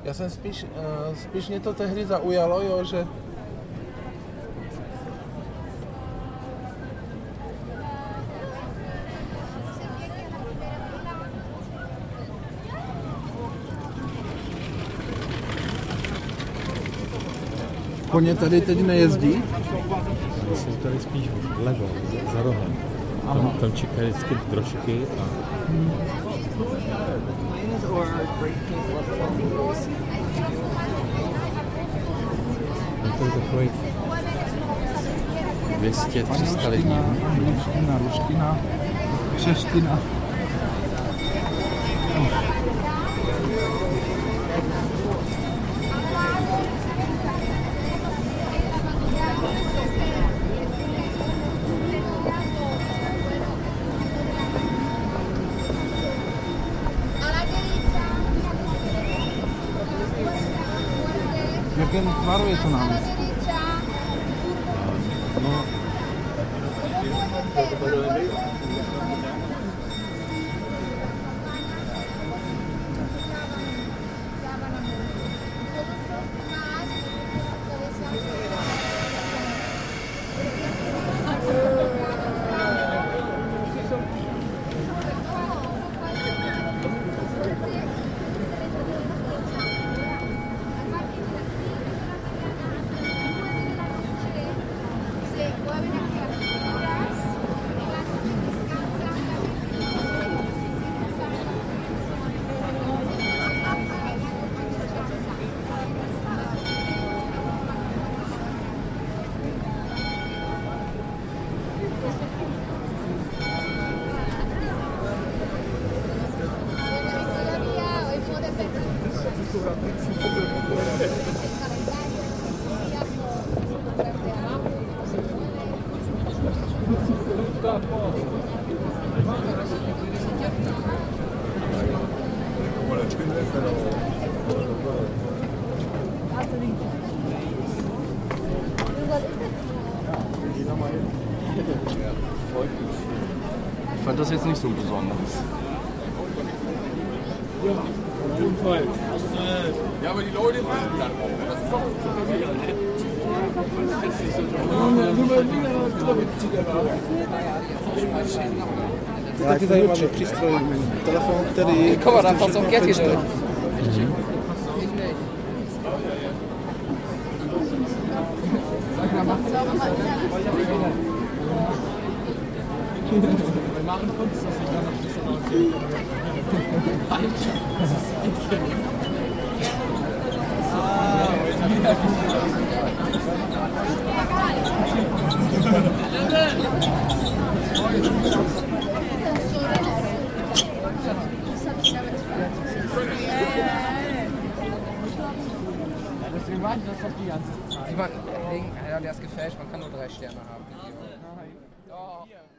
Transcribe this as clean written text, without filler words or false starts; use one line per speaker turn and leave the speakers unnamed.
Já jsem spíš mě to tehdy zaujalo, jo, že koně tady teď nejezdí?
Jsou tady spíš vlevo, za rohem. Tam čekají vždycky drožky a... Je to takový 200-300 lidí.
Ruština, čeština. Jakém tvaru je to náměstí?
No,
Ich fand das jetzt nicht so besonders.
Ja, auf jeden Fall.
Ja, aber die Leute warten dann auch. Das ist doch
Taky zajímavý přístroj, telefon, který...
Komm mal, da passt auch Gerti drin.
Wir machen Kunst, dass ich da noch ein bisschen aussehen kann. Alter, das ist echt Deswegen war ich das doch die ganze Zeit.
Ja, der ist gefälscht, man kann nur 3 Sterne haben.